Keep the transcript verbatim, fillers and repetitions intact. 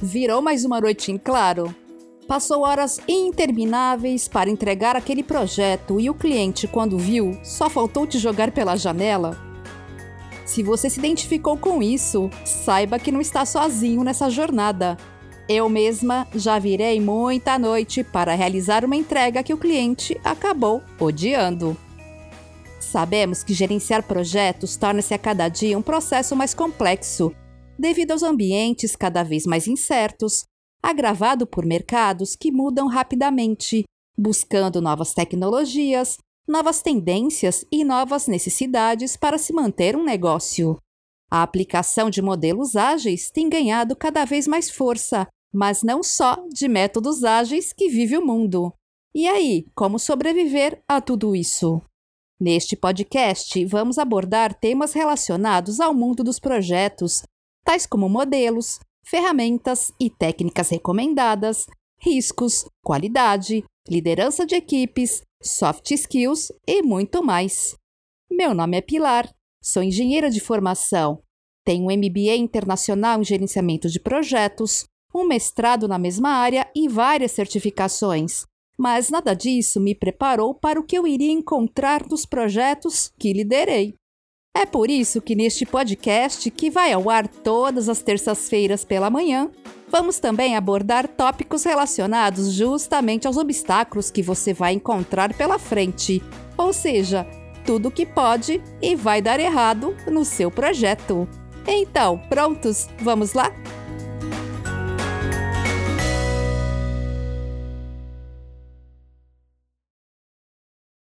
Virou mais uma noite em claro? Passou horas intermináveis para entregar aquele projeto e o cliente, quando viu, só faltou te jogar pela janela? Se você se identificou com isso, saiba que não está sozinho nessa jornada. Eu mesma já virei muita noite para realizar uma entrega que o cliente acabou odiando. Sabemos que gerenciar projetos torna-se a cada dia um processo mais complexo, devido aos ambientes cada vez mais incertos, agravado por mercados que mudam rapidamente, buscando novas tecnologias, novas tendências e novas necessidades para se manter um negócio. A aplicação de modelos ágeis tem ganhado cada vez mais força, mas não só de métodos ágeis que vive o mundo. E aí, como sobreviver a tudo isso? Neste podcast, vamos abordar temas relacionados ao mundo dos projetos, tais como modelos, ferramentas e técnicas recomendadas, riscos, qualidade, liderança de equipes, soft skills e muito mais. Meu nome é Pilar, sou engenheira de formação, tenho um M B A internacional em gerenciamento de projetos, um mestrado na mesma área e várias certificações, mas nada disso me preparou para o que eu iria encontrar nos projetos que liderei. É por isso que neste podcast, que vai ao ar todas as terças-feiras pela manhã, vamos também abordar tópicos relacionados justamente aos obstáculos que você vai encontrar pela frente, ou seja, tudo que pode e vai dar errado no seu projeto. Então, prontos? Vamos lá?